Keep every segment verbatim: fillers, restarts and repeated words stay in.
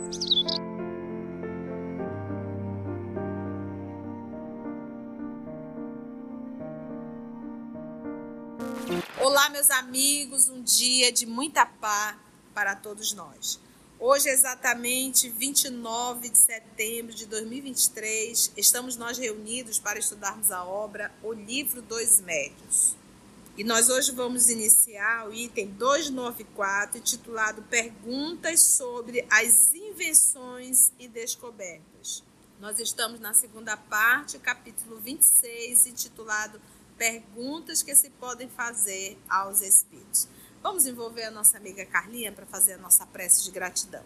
Olá, meus amigos, um dia de muita paz para todos nós. Hoje, exatamente vinte e nove de setembro de dois mil e vinte e três, estamos nós reunidos para estudarmos a obra O Livro dos Médiuns. E nós hoje vamos iniciar o item duzentos e noventa e quatro, intitulado Perguntas sobre as Invenções e Descobertas. Nós estamos na segunda parte, capítulo vinte e seis, intitulado Perguntas que se podem fazer aos Espíritos. Vamos envolver a nossa amiga Carlinha para fazer a nossa prece de gratidão.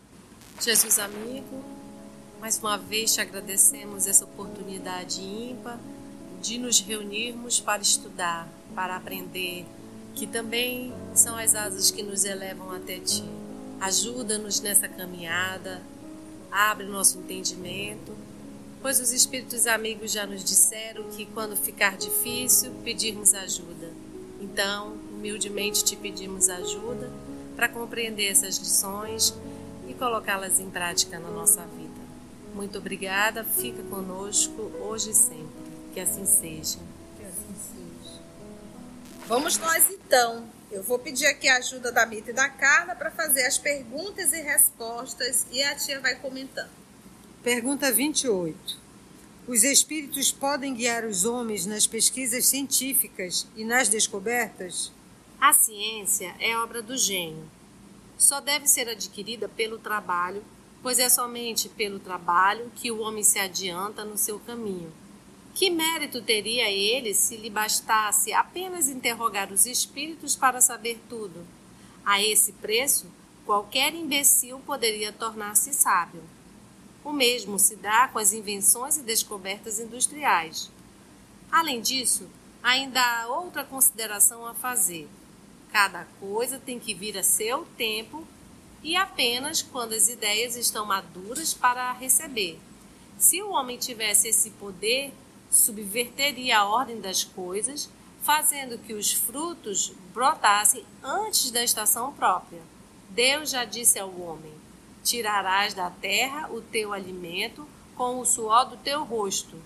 Jesus amigo, mais uma vez te agradecemos essa oportunidade ímpar de nos reunirmos para estudar, para aprender, que também são as asas que nos elevam até Ti. Ajuda-nos nessa caminhada, abre nosso entendimento, pois os Espíritos amigos já nos disseram que quando ficar difícil, pedirmos ajuda. Então, humildemente te pedimos ajuda para compreender essas lições e colocá-las em prática na nossa vida. Muito obrigada, fica conosco hoje e sempre. Que assim seja. Que assim seja. Vamos nós então. Eu vou pedir aqui a ajuda da Mita e da Carla para fazer as perguntas e respostas e a tia vai comentando. Pergunta vinte e oito. Os espíritos podem guiar os homens nas pesquisas científicas e nas descobertas? A ciência é obra do gênio. Só deve ser adquirida pelo trabalho, pois é somente pelo trabalho que o homem se adianta no seu caminho. Que mérito teria ele se lhe bastasse apenas interrogar os espíritos para saber tudo? A esse preço, qualquer imbecil poderia tornar-se sábio. O mesmo se dá com as invenções e descobertas industriais. Além disso, ainda há outra consideração a fazer. Cada coisa tem que vir a seu tempo e apenas quando as ideias estão maduras para a receber. Se o homem tivesse esse poder, subverteria a ordem das coisas, fazendo que os frutos brotassem antes da estação própria. Deus já disse ao homem: tirarás da terra o teu alimento com o suor do teu rosto.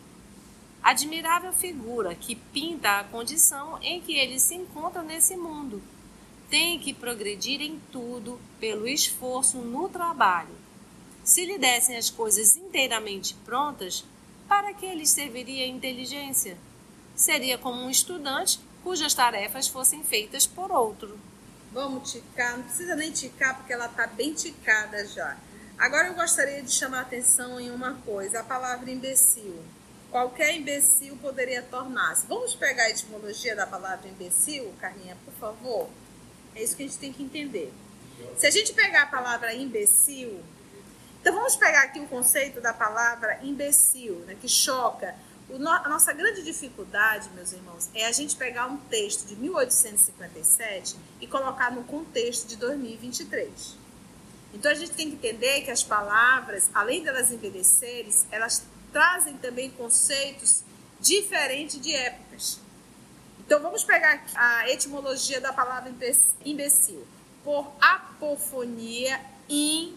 Admirável figura que pinta a condição em que ele se encontra nesse mundo. Tem que progredir em tudo pelo esforço no trabalho. Se lhe dessem as coisas inteiramente prontas, para que lhe serviria a inteligência? Seria como um estudante cujas tarefas fossem feitas por outro. Vamos ticar, não precisa nem ticar porque ela está bem ticada já. Agora eu gostaria de chamar a atenção em uma coisa, a palavra imbecil. Qualquer imbecil poderia tornar-se. Vamos pegar a etimologia da palavra imbecil, Carlinha, por favor? É isso que a gente tem que entender. Se a gente pegar a palavra imbecil, então vamos pegar aqui o conceito da palavra imbecil, né, que choca. O no, a nossa grande dificuldade, meus irmãos, é a gente pegar um texto de mil oitocentos e cinquenta e sete e colocar no contexto de dois mil e vinte e três. Então a gente tem que entender que as palavras, além delas envelhecerem, elas trazem também conceitos diferentes de épocas. Então vamos pegar a etimologia da palavra imbecil. Por apofonia, in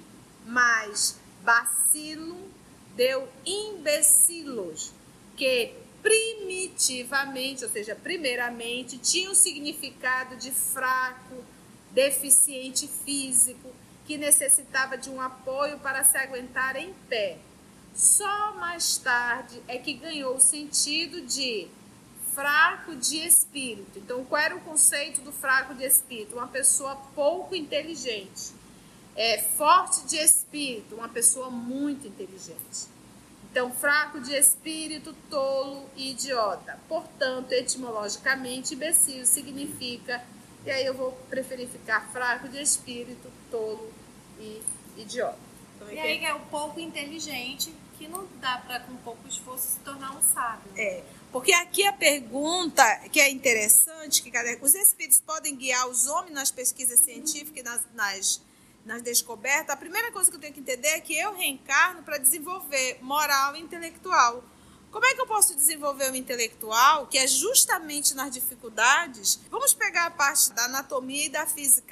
mais bacilo, deu imbecilos, que primitivamente, ou seja, primeiramente, tinha um significado de fraco, deficiente físico, que necessitava de um apoio para se aguentar em pé. Só mais tarde é que ganhou o sentido de fraco de espírito. Então, qual era o conceito do fraco de espírito? Uma pessoa pouco inteligente. É, forte de espírito, uma pessoa muito inteligente. Então, fraco de espírito, tolo e idiota. Portanto, etimologicamente, imbecil significa, e aí eu vou preferir ficar fraco de espírito, tolo e idiota. Então, e aí é o pouco inteligente, que não dá para com pouco esforço se tornar um sábio. É, porque aqui a pergunta que é interessante, que os espíritos podem guiar os homens nas pesquisas científicas e nas, nas nas descobertas, a primeira coisa que eu tenho que entender é que eu reencarno para desenvolver moral e intelectual. Como é que eu posso desenvolver o intelectual, que é justamente nas dificuldades? Vamos pegar a parte da anatomia e da física.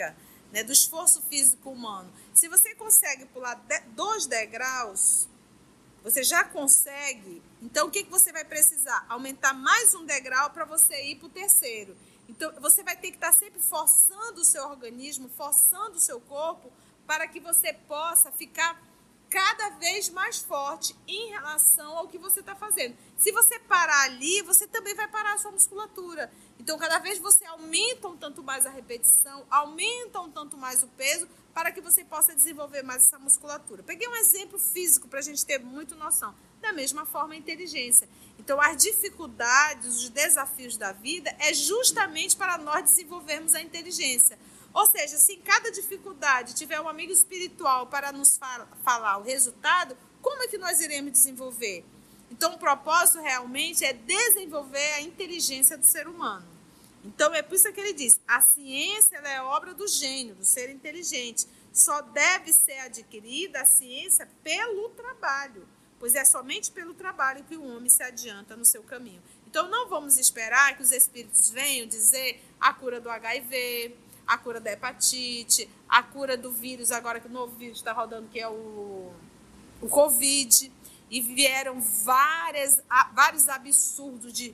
né, do esforço físico humano. Se você consegue pular de, dois degraus, você já consegue. Então, o que, que você vai precisar? Aumentar mais um degrau para você ir para o terceiro. Então, você vai ter que estar sempre forçando o seu organismo, forçando o seu corpo, para que você possa ficar cada vez mais forte em relação ao que você está fazendo. Se você parar ali, você também vai parar a sua musculatura. Então, cada vez você aumenta um tanto mais a repetição, aumenta um tanto mais o peso, para que você possa desenvolver mais essa musculatura. Peguei um exemplo físico para a gente ter muito noção. Da mesma forma, a inteligência. Então, as dificuldades, os desafios da vida é justamente para nós desenvolvermos a inteligência. Ou seja, se em cada dificuldade tiver um amigo espiritual para nos fa- falar o resultado, como é que nós iremos desenvolver? Então, o propósito realmente é desenvolver a inteligência do ser humano. Então, é por isso que ele diz, a ciência ela é obra do gênio, do ser inteligente. Só deve ser adquirida a ciência pelo trabalho, pois é somente pelo trabalho que o homem se adianta no seu caminho. Então, não vamos esperar que os espíritos venham dizer a cura do agá i vê, a cura da hepatite, a cura do vírus, agora que o novo vírus está rodando, que é o, o Covid, e vieram várias, vários absurdos de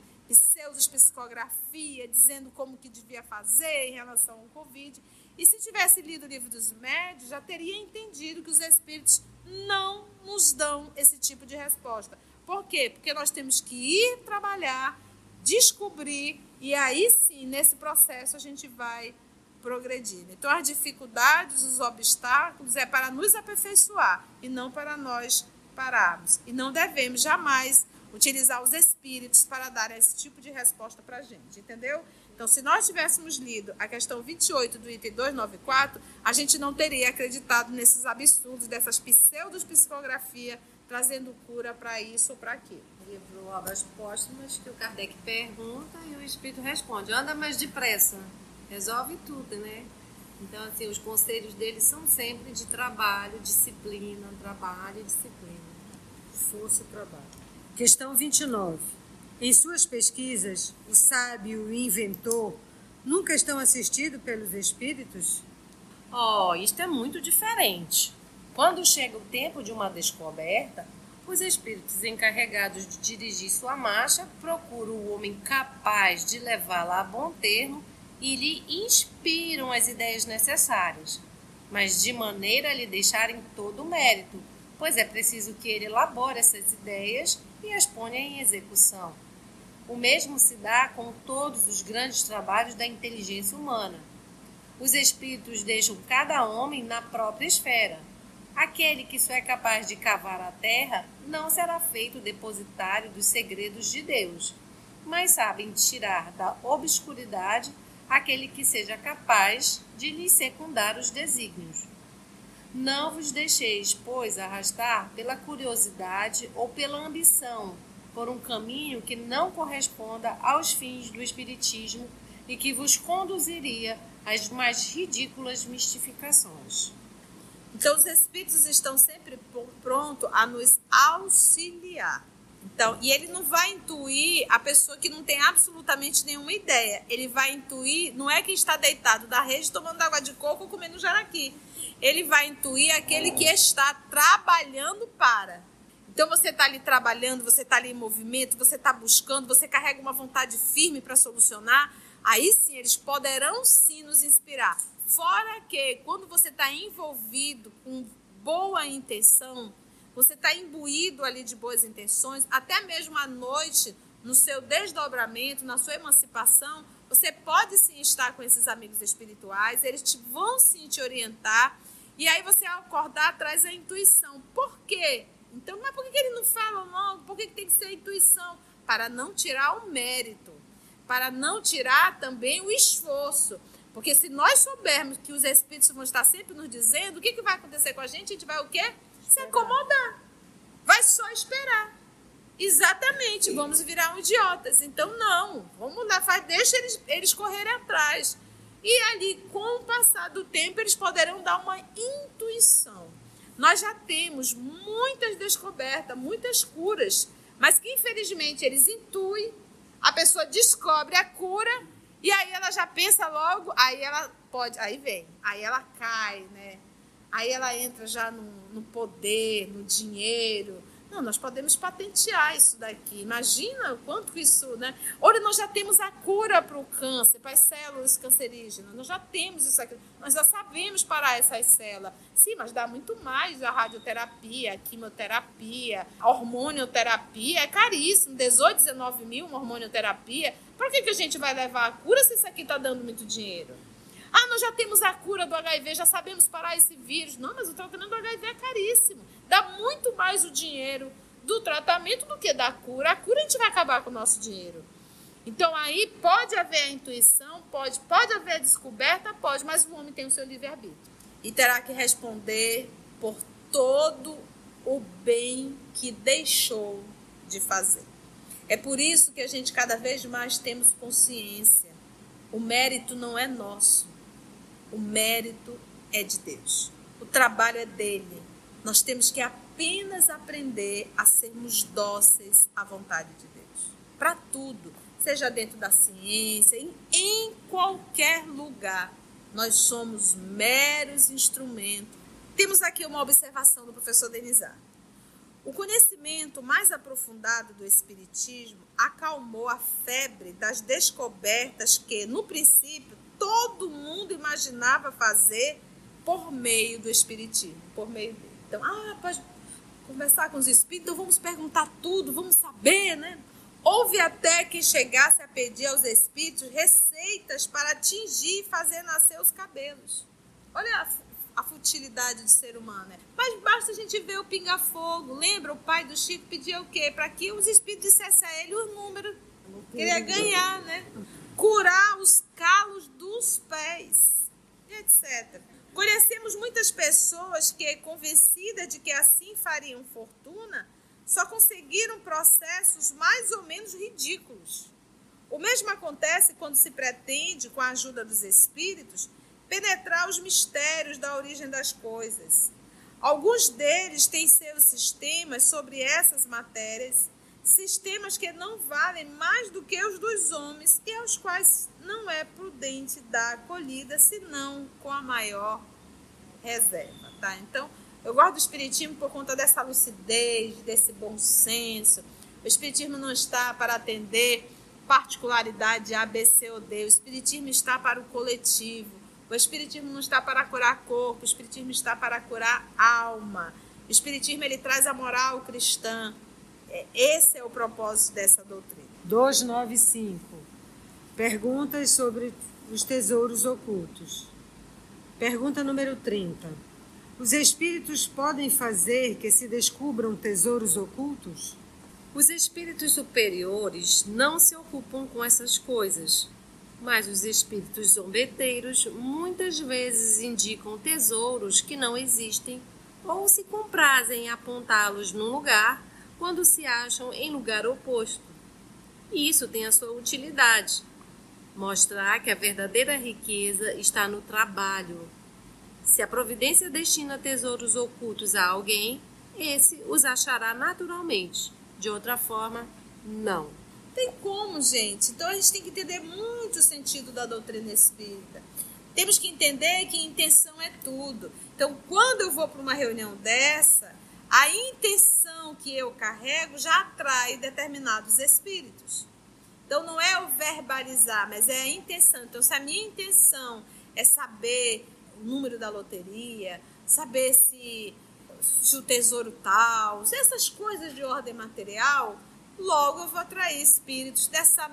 pseudopsicografia, dizendo como que devia fazer em relação ao Covid. E se tivesse lido o livro dos médios, já teria entendido que os espíritos não nos dão esse tipo de resposta. Por quê? Porque nós temos que ir trabalhar, descobrir, e aí sim, nesse processo, a gente vai progredir. Então, as dificuldades, os obstáculos é para nos aperfeiçoar e não para nós pararmos. E não devemos jamais utilizar os espíritos para dar esse tipo de resposta para a gente, entendeu? Então, se nós tivéssemos lido a questão vinte e oito do item duzentos e noventa e quatro, a gente não teria acreditado nesses absurdos, dessas pseudopsicografia, trazendo cura para isso ou para aquilo. Livro Obras Póstumas, que o Kardec pergunta e o Espírito responde. Anda mais depressa, resolve tudo, né? Então, assim, os conselhos dele são sempre de trabalho, disciplina, trabalho e disciplina. Força e trabalho. Questão vinte e nove. Em suas pesquisas, o sábio e o inventor nunca estão assistidos pelos espíritos? Oh, isto é muito diferente. Quando chega o tempo de uma descoberta, os espíritos encarregados de dirigir sua marcha procuram o homem capaz de levá-la a bom termo e lhe inspiram as ideias necessárias, mas de maneira a lhe deixarem todo o mérito, pois é preciso que ele elabore essas ideias e as ponha em execução. O mesmo se dá com todos os grandes trabalhos da inteligência humana. Os espíritos deixam cada homem na própria esfera. Aquele que só é capaz de cavar a terra não será feito depositário dos segredos de Deus, mas sabem tirar da obscuridade aquele que seja capaz de lhe secundar os desígnios. Não vos deixeis, pois, arrastar pela curiosidade ou pela ambição por um caminho que não corresponda aos fins do Espiritismo e que vos conduziria às mais ridículas mistificações. Então, os espíritos estão sempre prontos a nos auxiliar. Então, e ele não vai intuir a pessoa que não tem absolutamente nenhuma ideia. Ele vai intuir, não é quem está deitado da rede tomando água de coco ou comendo jaraqui. Ele vai intuir aquele que está trabalhando para. Então, você está ali trabalhando, você está ali em movimento, você está buscando, você carrega uma vontade firme para solucionar. Aí sim, eles poderão sim nos inspirar. Fora que, quando você está envolvido com boa intenção, você está imbuído ali de boas intenções, até mesmo à noite, no seu desdobramento, na sua emancipação, você pode sim estar com esses amigos espirituais, eles te, vão sim te orientar, e aí você ao acordar traz a intuição. Por quê? Então, mas por que ele não fala logo? Por que tem que ser a intuição? Para não tirar o mérito, para não tirar também o esforço. Porque se nós soubermos que os espíritos vão estar sempre nos dizendo, o que, que vai acontecer com a gente? A gente vai o quê? Se acomodar. Vai só esperar. Exatamente, vamos virar um idiotas. Então, não, vamos lá, faz, deixa eles, eles correrem atrás. E ali, com o passar do tempo, eles poderão dar uma intuição. Nós já temos muitas descobertas, muitas curas, mas que, infelizmente, eles intuem, a pessoa descobre a cura E aí ela já pensa logo, aí ela pode, aí vem, aí ela cai, né? Aí ela entra já no, no poder, no dinheiro. Não, nós podemos patentear isso daqui. Imagina o quanto que isso, né? Olha, nós já temos a cura para o câncer, para as células cancerígenas. Nós já temos isso aqui. Nós já sabemos parar essas células. Sim, mas dá muito mais a radioterapia, a quimioterapia, a hormonioterapia. É caríssimo. dezoito, dezenove mil uma hormonioterapia. Para que, que a gente vai levar a cura se isso aqui está dando muito dinheiro? Ah, nós já temos a cura do H I V, já sabemos parar esse vírus. Não, mas o tratamento do H I V é caríssimo. Dá muito mais o dinheiro do tratamento do que da cura. A cura a gente vai acabar com o nosso dinheiro. Então aí pode haver a intuição, pode, pode haver a descoberta, pode, mas o homem tem o seu livre-arbítrio. E terá que responder por todo o bem que deixou de fazer. É por isso que a gente cada vez mais temos consciência. O mérito não é nosso. O mérito é de Deus. O trabalho é dele. Nós temos que apenas aprender a sermos dóceis à vontade de Deus. Para tudo, seja dentro da ciência, em, em qualquer lugar, nós somos meros instrumentos. Temos aqui uma observação do professor Denizar. O conhecimento mais aprofundado do Espiritismo acalmou a febre das descobertas que, no princípio, todo mundo imaginava fazer por meio do Espiritismo, por meio dele. Então, ah, pode conversar com os espíritos, então vamos perguntar tudo, vamos saber, né? Houve até que chegasse a pedir aos espíritos receitas para atingir e fazer nascer os cabelos. Olha a, a futilidade do ser humano, né? Mas basta a gente ver o pinga-fogo. Lembra, o pai do Chico pedia o quê? Para que os espíritos dissessem a ele os números. Queria ganhar, né? Curar os calos dos pés, etcétera. Conhecemos muitas pessoas que, convencidas de que assim fariam fortuna, só conseguiram processos mais ou menos ridículos. O mesmo acontece quando se pretende, com a ajuda dos espíritos, penetrar os mistérios da origem das coisas. Alguns deles têm seus sistemas sobre essas matérias, sistemas que não valem mais do que os dos homens e aos quais não é prudente dar acolhida, senão com a maior reserva, tá? Então, eu gosto do Espiritismo por conta dessa lucidez, desse bom senso. O Espiritismo não está para atender particularidade A, B, C ou D. O Espiritismo está para o coletivo. O Espiritismo não está para curar corpo, o Espiritismo está para curar alma. O Espiritismo, ele traz a moral cristã. Esse é o propósito dessa doutrina. duzentos e noventa e cinco. Perguntas sobre os tesouros ocultos. Pergunta número trinta. Os espíritos podem fazer que se descubram tesouros ocultos? Os espíritos superiores não se ocupam com essas coisas, mas os espíritos zombeteiros muitas vezes indicam tesouros que não existem ou se comprazem em apontá-los num lugar quando se acham em lugar oposto. E isso tem a sua utilidade, mostrar que a verdadeira riqueza está no trabalho. Se a providência destina tesouros ocultos a alguém, esse os achará naturalmente. De outra forma, não. Tem como, gente? Então a gente tem que entender muito o sentido da doutrina espírita. Temos que entender que intenção é tudo. Então, quando eu vou para uma reunião dessa, a intenção que eu carrego já atrai determinados espíritos. Então, não é o verbalizar, mas é a intenção. Então, se a minha intenção é saber o número da loteria, saber se, se o tesouro tal, se essas coisas de ordem material, logo eu vou atrair espíritos dessa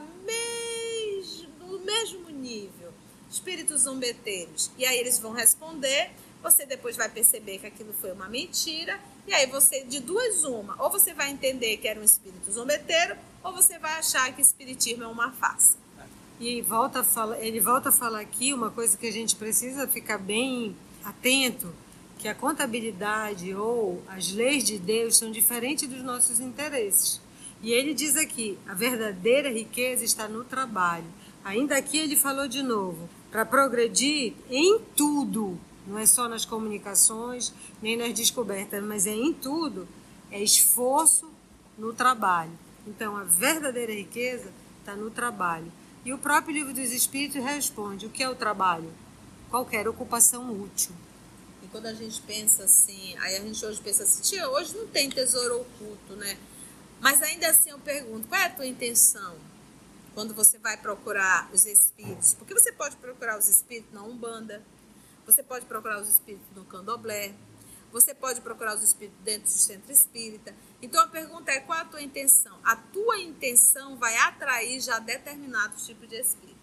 mes... do mesmo nível, espíritos zombeteiros. E aí eles vão responder, você depois vai perceber que aquilo foi uma mentira, e aí você, de duas uma, ou você vai entender que era um espírito zombeteiro, ou você vai achar que espiritismo é uma farsa. E volta a fala, ele volta a falar aqui uma coisa que a gente precisa ficar bem atento, que a contabilidade ou as leis de Deus são diferentes dos nossos interesses. E ele diz aqui, a verdadeira riqueza está no trabalho. Ainda aqui ele falou de novo, para progredir em tudo, não é só nas comunicações, nem nas descobertas, mas é em tudo, é esforço no trabalho. Então, a verdadeira riqueza está no trabalho. E o próprio Livro dos Espíritos responde: o que é o trabalho? Qualquer ocupação útil. E quando a gente pensa assim, aí a gente hoje pensa assim, tia, hoje não tem tesouro oculto, né? Mas ainda assim eu pergunto, qual é a tua intenção quando você vai procurar os espíritos? Porque você pode procurar os espíritos na Umbanda, você pode procurar os espíritos no Candomblé, você pode procurar os espíritos dentro do centro espírita. Então a pergunta é, qual a tua intenção? A tua intenção vai atrair já determinados tipos de espíritos.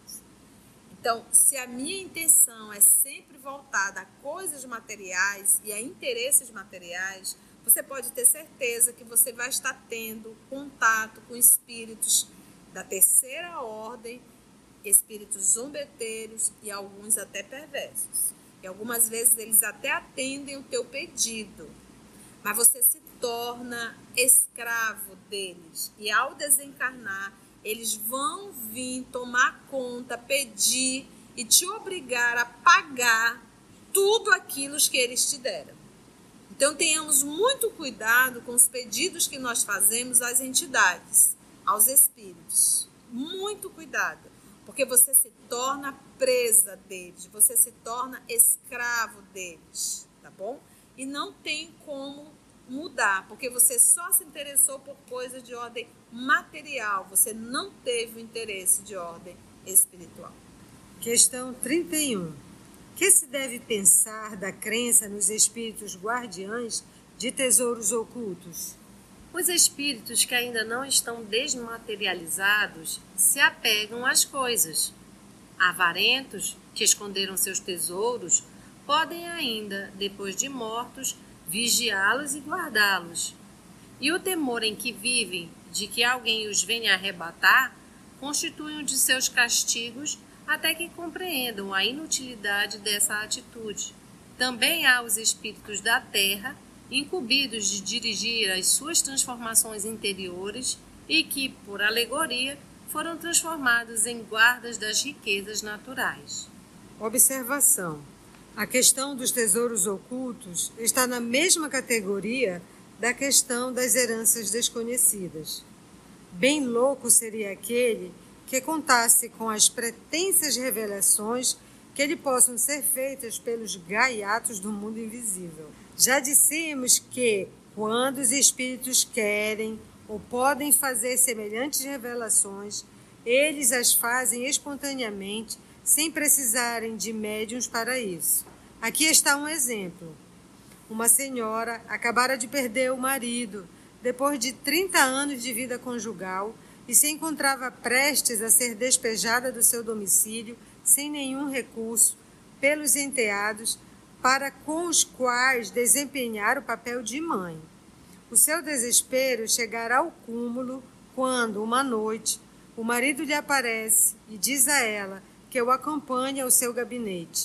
Então, se a minha intenção é sempre voltada a coisas materiais e a interesses materiais, você pode ter certeza que você vai estar tendo contato com espíritos da terceira ordem, espíritos zombeteiros e alguns até perversos. E algumas vezes eles até atendem o teu pedido, mas você se torna escravo deles. E ao desencarnar, eles vão vir tomar conta, pedir e te obrigar a pagar tudo aquilo que eles te deram. Então, tenhamos muito cuidado com os pedidos que nós fazemos às entidades, aos espíritos. Muito cuidado, porque você se torna presa deles, você se torna escravo deles, tá bom? E não tem como mudar, porque você só se interessou por coisas de ordem material, você não teve o interesse de ordem espiritual. Questão trinta e um. Que se deve pensar da crença nos espíritos guardiães de tesouros ocultos? Os espíritos que ainda não estão desmaterializados se apegam às coisas. Avarentos, que esconderam seus tesouros, podem ainda, depois de mortos, vigiá-los e guardá-los. E o temor em que vivem de que alguém os venha arrebatar constitui um de seus castigos até que compreendam a inutilidade dessa atitude. Também há os espíritos da terra, incumbidos de dirigir as suas transformações interiores e que, por alegoria, foram transformados em guardas das riquezas naturais. Observação. A questão dos tesouros ocultos está na mesma categoria da questão das heranças desconhecidas. Bem louco seria aquele que contasse com as pretensas revelações que lhe possam ser feitas pelos gaiatos do mundo invisível. Já dissemos que, quando os espíritos querem ou podem fazer semelhantes revelações, eles as fazem espontaneamente, sem precisarem de médiuns para isso. Aqui está um exemplo. Uma senhora acabara de perder o marido, depois de trinta anos de vida conjugal, e se encontrava prestes a ser despejada do seu domicílio, sem nenhum recurso, pelos enteados, para com os quais desempenhar o papel de mãe. O seu desespero chegará ao cúmulo quando, uma noite, o marido lhe aparece e diz a ela que o acompanhe ao seu gabinete.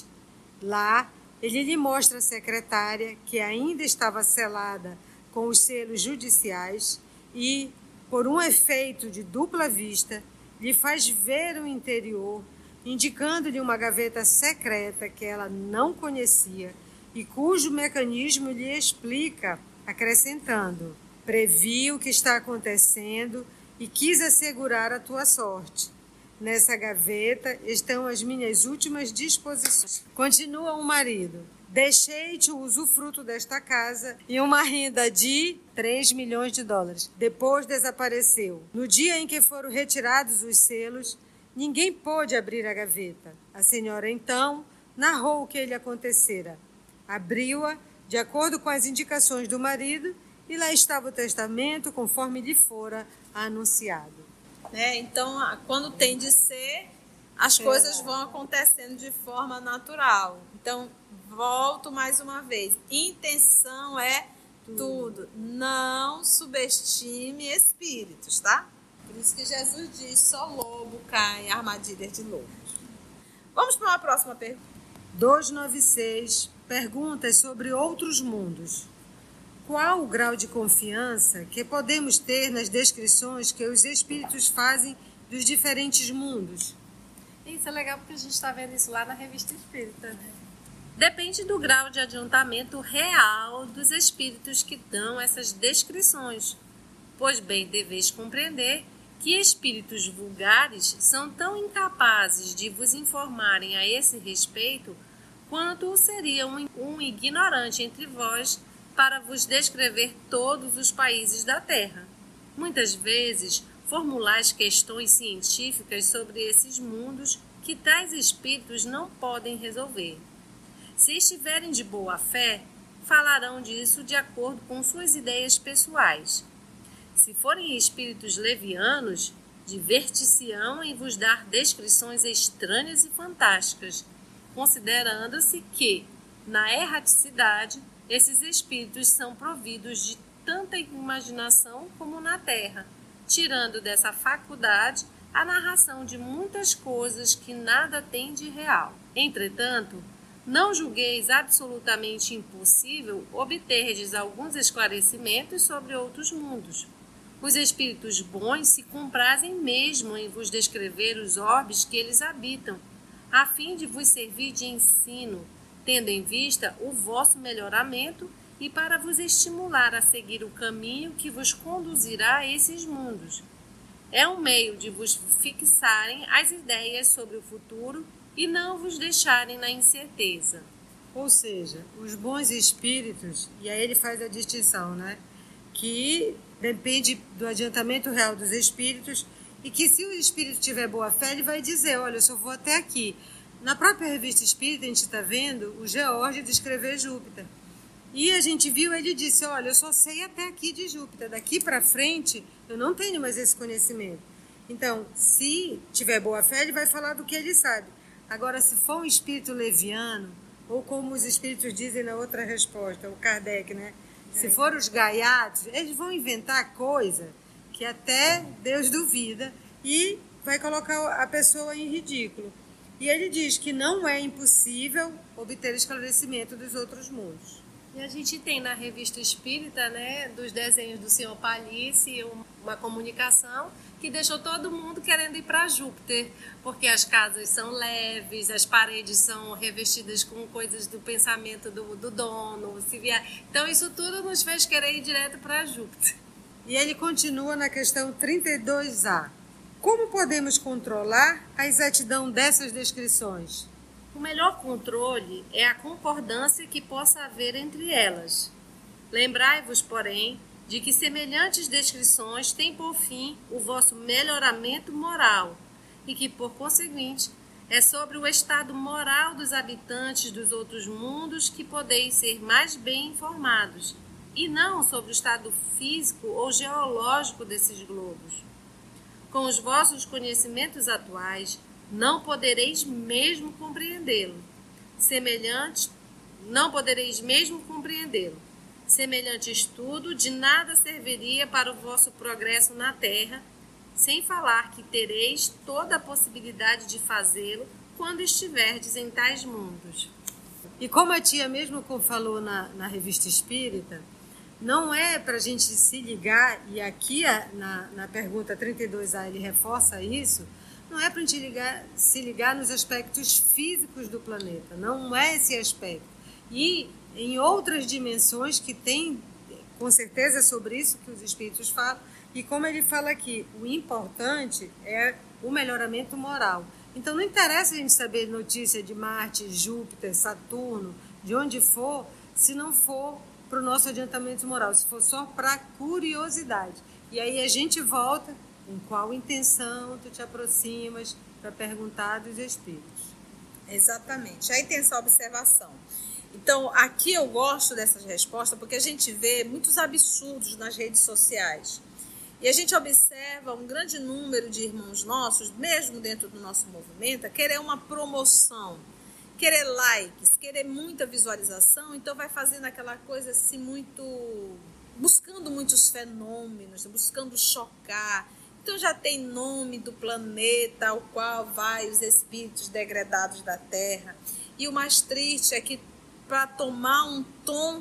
Lá, ele lhe mostra a secretária, que ainda estava selada com os selos judiciais e, por um efeito de dupla vista, lhe faz ver o interior, indicando-lhe uma gaveta secreta que ela não conhecia e cujo mecanismo lhe explica, acrescentando: previ o que está acontecendo e quis assegurar a tua sorte. Nessa gaveta estão as minhas últimas disposições. Continua o marido: deixei-te o usufruto desta casa e uma renda de três milhões de dólares. Depois desapareceu. No dia em que foram retirados os selos, ninguém pôde abrir a gaveta. A senhora, então, narrou o que lhe acontecera. Abriu-a, de acordo com as indicações do marido, e lá estava o testamento, conforme lhe fora anunciado. É, então, quando tem de ser, as é. coisas vão acontecendo de forma natural. Então, volto mais uma vez. Intenção é tudo. tudo. Não subestime espíritos, tá? Por isso que Jesus diz, só lobo cai em armadilhas de lobos. Vamos para uma próxima pergunta. duzentos e noventa e seis. Perguntas sobre outros mundos. Qual o grau de confiança que podemos ter nas descrições que os espíritos fazem dos diferentes mundos? Isso é legal porque a gente está vendo isso lá na Revista Espírita, né? Depende do grau de adiantamento real dos espíritos que dão essas descrições, pois bem deveis compreender que espíritos vulgares são tão incapazes de vos informarem a esse respeito, quanto o seria um, um ignorante entre vós para vos descrever todos os países da terra. Muitas vezes formulais questões científicas sobre esses mundos que tais espíritos não podem resolver. Se estiverem de boa fé, falarão disso de acordo com suas ideias pessoais. Se forem espíritos levianos, divertir-se-ão em vos dar descrições estranhas e fantásticas, considerando-se que, na erraticidade, esses espíritos são providos de tanta imaginação como na terra, tirando dessa faculdade a narração de muitas coisas que nada tem de real. Entretanto, não julgueis absolutamente impossível obterdes alguns esclarecimentos sobre outros mundos. Os espíritos bons se comprazem mesmo em vos descrever os orbes que eles habitam, a fim de vos servir de ensino, tendo em vista o vosso melhoramento e para vos estimular a seguir o caminho que vos conduzirá a esses mundos. É um meio de vos fixarem as ideias sobre o futuro e não vos deixarem na incerteza. Ou seja, os bons espíritos, e aí ele faz a distinção, né? Que depende do adiantamento real dos espíritos e que se o espírito tiver boa fé, ele vai dizer, olha, eu só vou até aqui. Na própria revista Espírita, a gente está vendo o George descrever Júpiter. E a gente viu, ele disse, olha, eu só sei até aqui de Júpiter, daqui para frente eu não tenho mais esse conhecimento. Então, se tiver boa fé, ele vai falar do que ele sabe. Agora, se for um espírito leviano, ou como os espíritos dizem na outra resposta, o Kardec, né? Se for os gaiatos, eles vão inventar coisa que até Deus duvida e vai colocar a pessoa em ridículo. E ele diz que não é impossível obter esclarecimento dos outros mundos. E a gente tem na revista Espírita, né, dos desenhos do senhor Palisse, uma comunicação que deixou todo mundo querendo ir para Júpiter, porque as casas são leves, as paredes são revestidas com coisas do pensamento do, do dono. Se vier... Então isso tudo nos fez querer ir direto para Júpiter. E ele continua na questão trinta e dois A. Como podemos controlar a exatidão dessas descrições? O melhor controle é a concordância que possa haver entre elas. Lembrai-vos, porém, de que semelhantes descrições têm por fim o vosso melhoramento moral e que, por conseguinte, é sobre o estado moral dos habitantes dos outros mundos que podeis ser mais bem informados, e não sobre o estado físico ou geológico desses globos. Com os vossos conhecimentos atuais, não podereis mesmo compreendê-lo. Semelhante, não podereis mesmo compreendê-lo. Semelhante estudo de nada serviria para o vosso progresso na terra, sem falar que tereis toda a possibilidade de fazê-lo quando estiverdes em tais mundos. E como a tia mesmo falou na, na revista Espírita, não é para a gente se ligar, e aqui na, na pergunta trinta e dois A ele reforça isso, não é para a gente ligar, se ligar nos aspectos físicos do planeta, não é esse aspecto. E em outras dimensões que tem, com certeza, sobre isso que os espíritos falam, e como ele fala aqui, o importante é o melhoramento moral. Então não interessa a gente saber notícia de Marte, Júpiter, Saturno, de onde for, se não for para o nosso adiantamento moral, se for só para curiosidade. E aí a gente volta, com qual intenção tu te aproximas para perguntar dos espíritos. Exatamente, aí tem essa observação. Então, aqui eu gosto dessas respostas porque a gente vê muitos absurdos nas redes sociais. E a gente observa um grande número de irmãos nossos, mesmo dentro do nosso movimento, a querer uma promoção, querer likes, querer muita visualização, então vai fazendo aquela coisa assim muito... buscando muitos fenômenos, buscando chocar. Então já tem nome do planeta ao qual vai os espíritos degradados da Terra. E o mais triste é que, para tomar um tom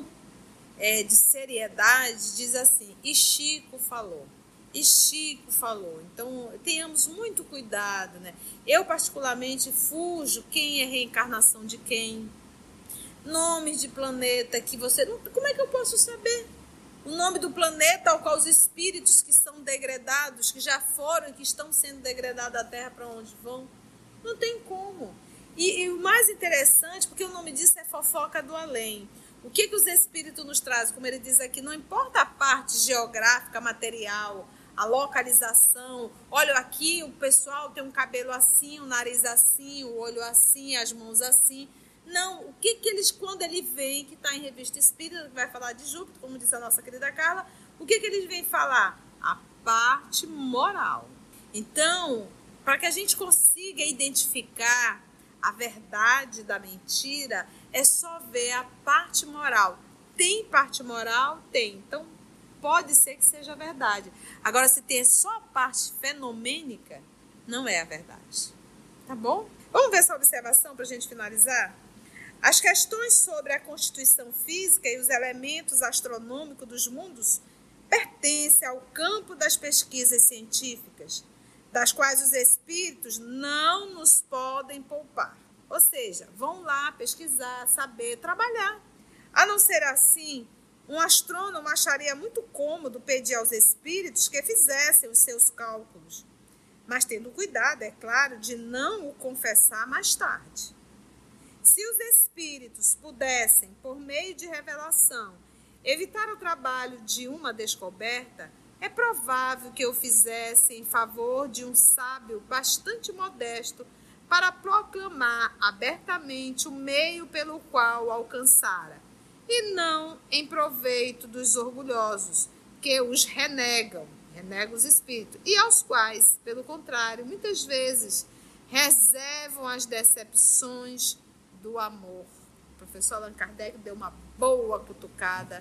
é, de seriedade, diz assim, e Chico falou, e Chico falou. Então, tenhamos muito cuidado, né? Eu, particularmente, fujo quem é reencarnação de quem. Nomes de planeta que você... Não, como é que eu posso saber? O nome do planeta ao qual os espíritos que são degradados, que já foram e que estão sendo degradados da Terra, para onde vão? Não tem como. E, e o mais interessante, porque o nome disso é fofoca do além. O que, que os espíritos nos trazem? Como ele diz aqui, não importa a parte geográfica, material, a localização. Olha, aqui o pessoal tem um cabelo assim, o nariz assim, o olho assim, as mãos assim. Não, o que, que eles, quando ele vem, que está em Revista Espírita, que vai falar de Júpiter, como disse a nossa querida Carla, o que, que eles vêm falar? A parte moral. Então, para que a gente consiga identificar a verdade da mentira, é só ver a parte moral. Tem parte moral? Tem. Então, pode ser que seja verdade. Agora, se tem só a parte fenomênica, não é a verdade. Tá bom? Vamos ver essa observação para a gente finalizar? As questões sobre a constituição física e os elementos astronômicos dos mundos pertencem ao campo das pesquisas científicas, das quais os espíritos não nos podem poupar. Ou seja, vão lá pesquisar, saber, trabalhar. A não ser assim, um astrônomo acharia muito cômodo pedir aos espíritos que fizessem os seus cálculos, mas tendo cuidado, é claro, de não o confessar mais tarde. Se os espíritos pudessem, por meio de revelação, evitar o trabalho de uma descoberta, é provável que o fizessem em favor de um sábio bastante modesto para proclamar abertamente o meio pelo qual o alcançara, e não em proveito dos orgulhosos, que os renegam, renegam os espíritos, e aos quais, pelo contrário, muitas vezes reservam as decepções do amor. O professor Allan Kardec deu uma boa cutucada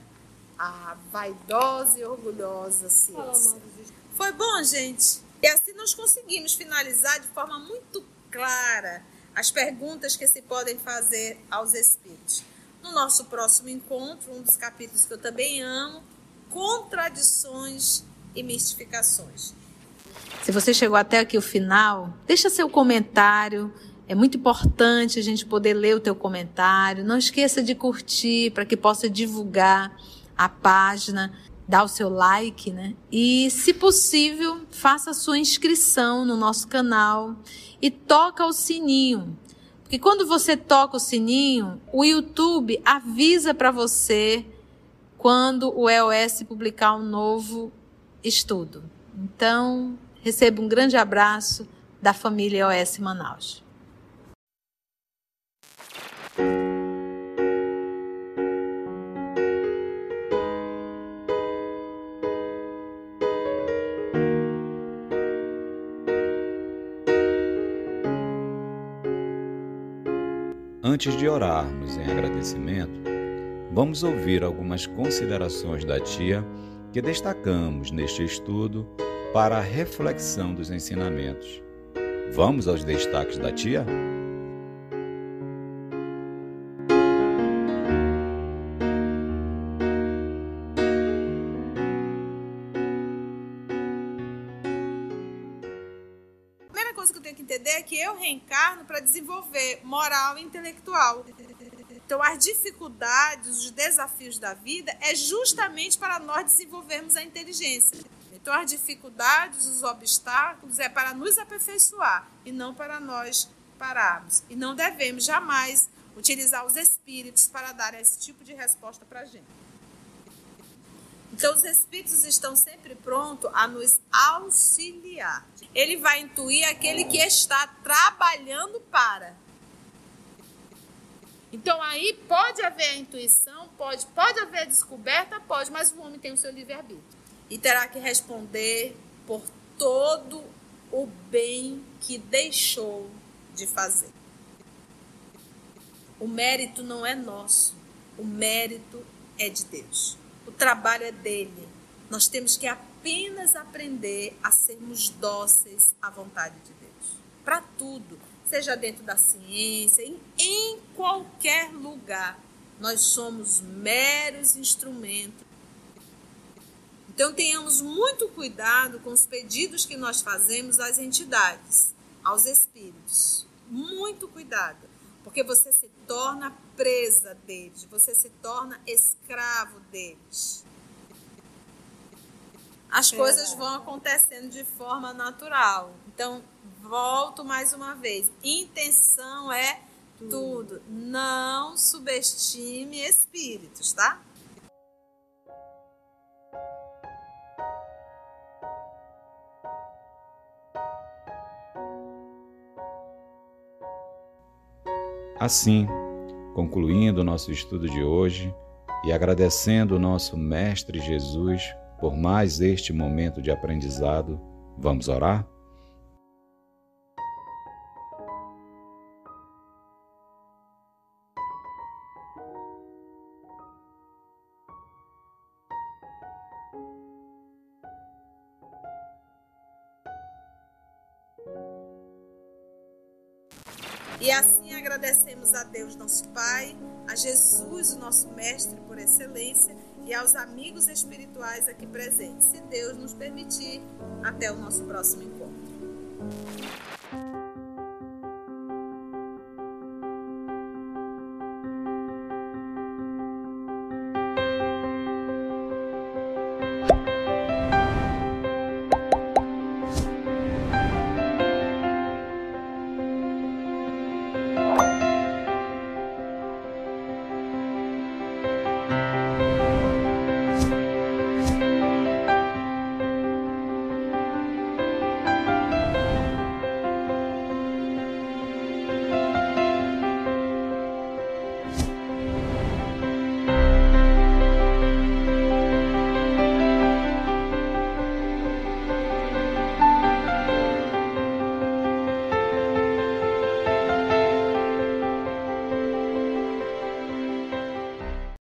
à vaidosa e orgulhosa ciência. Foi bom, gente? E assim nós conseguimos finalizar de forma muito clara as perguntas que se podem fazer aos espíritos. No nosso próximo encontro, um dos capítulos que eu também amo, contradições e mistificações. Se você chegou até aqui o final, deixa seu comentário. É muito importante a gente poder ler o teu comentário. Não esqueça de curtir para que possa divulgar a página, dar o seu like, né? E, se possível, faça a sua inscrição no nosso canal e toca o sininho. Porque quando você toca o sininho, o YouTube avisa para você quando o E O S publicar um novo estudo. Então, receba um grande abraço da família E O S Manaus. Antes de orarmos em agradecimento, vamos ouvir algumas considerações da tia que destacamos neste estudo para a reflexão dos ensinamentos. Vamos aos destaques da tia? É que eu reencarno para desenvolver moral e intelectual. Então, as dificuldades, os desafios da vida é justamente para nós desenvolvermos a inteligência. Então, as dificuldades, os obstáculos é para nos aperfeiçoar e não para nós pararmos. E não devemos jamais utilizar os espíritos para dar esse tipo de resposta para a gente. Então, os espíritos estão sempre prontos a nos auxiliar. Ele vai intuir aquele que está trabalhando para. Então, aí pode haver a intuição, pode, pode haver a descoberta, pode, mas o homem tem o seu livre-arbítrio. E terá que responder por todo o bem que deixou de fazer. O mérito não é nosso, o mérito é de Deus. O trabalho é dele. Nós temos que apenas aprender a sermos dóceis à vontade de Deus. Para tudo, seja dentro da ciência, em, em qualquer lugar, nós somos meros instrumentos. Então, tenhamos muito cuidado com os pedidos que nós fazemos às entidades, aos espíritos. Muito cuidado, porque você se torna presa deles, você se torna escravo deles. as É coisas verdade. vão acontecendo de forma natural. Então, volto mais uma vez. Intenção é tudo. tudo. Não subestime espíritos, tá? Assim, concluindo o nosso estudo de hoje e agradecendo o nosso Mestre Jesus por mais este momento de aprendizado, vamos orar? E assim agradecemos a Deus, nosso Pai, a Jesus, o nosso Mestre por excelência, e aos amigos espirituais aqui presentes. Se Deus nos permitir, até o nosso próximo encontro.